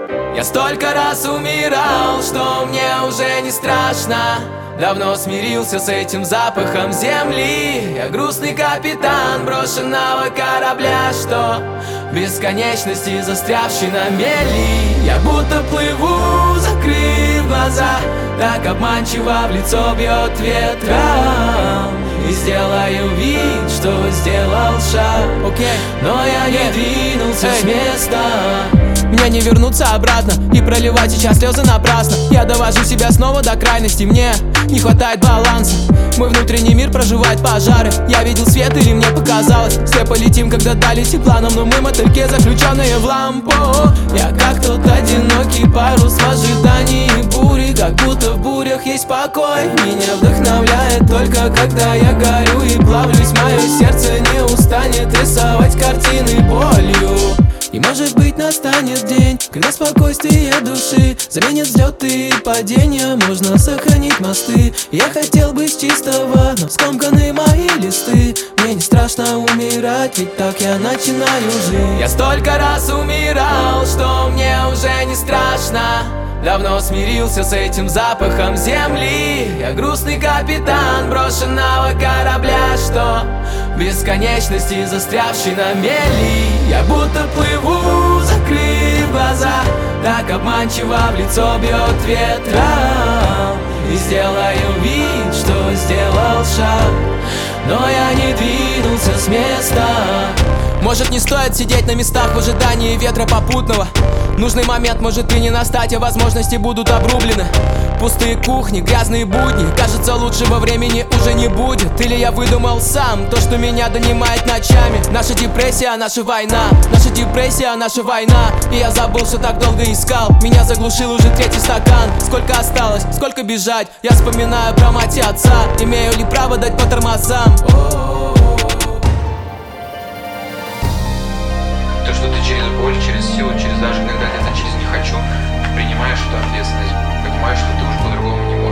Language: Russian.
Я столько раз умирал, что мне уже не страшно. Давно смирился с этим запахом земли. Я грустный капитан брошенного корабля, что в бесконечности застрявший на мели. Я будто плыву, закрыв глаза, так обманчиво в лицо бьет ветром. И сделаю вид, что сделал шаг, но я не двинулся с места. Мне не вернуться обратно и проливать сейчас слезы напрасно. Я довожу себя снова до крайности, мне не хватает баланса. Мой внутренний мир проживает пожары. Я видел свет или мне показалось? Слепо летим, когда дали тепланом, но мы мотыльки, заключенные в лампу. Я как тот одинокий парус в ожидании бури, как будто в бурях есть покой. Меня вдохновляет только когда я горю и плавлюсь. Мое сердце не устанет рисовать картины болью. И может быть настанет день, когда спокойствие души заменит взлеты и падения. Можно сохранить мосты. Я хотел быть чистого, но скомканы мои листы. Мне не страшно умирать, ведь так я начинаю жить. Я столько раз умирал, что мне уже не страшно. Давно смирился с этим запахом земли. Я грустный капитан брошенного корабля, что в бесконечности застрявший на мели. Я будто плыву, закрыв глаза, так обманчиво в лицо бьет ветром. И сделаю вид, что сделал шаг, но я не двинулся с места. Может, не стоит сидеть на местах в ожидании ветра попутного. Нужный момент может и не настать, а возможности будут обрублены. Пустые кухни, грязные будни. Кажется, лучшего времени уже не будет. Или я выдумал сам то, что меня донимает ночами. Наша депрессия, наша война. Наша депрессия, наша война. И я забыл, что так долго искал. Меня заглушил уже третий стакан. Сколько осталось, сколько бежать? Я вспоминаю про мать и отца. Имею ли право дать по тормозам? То, что ты через боль, через силу, через даже иногда где-то через «не хочу» принимаешь эту ответственность, понимаешь, что ты уже по-другому не можешь.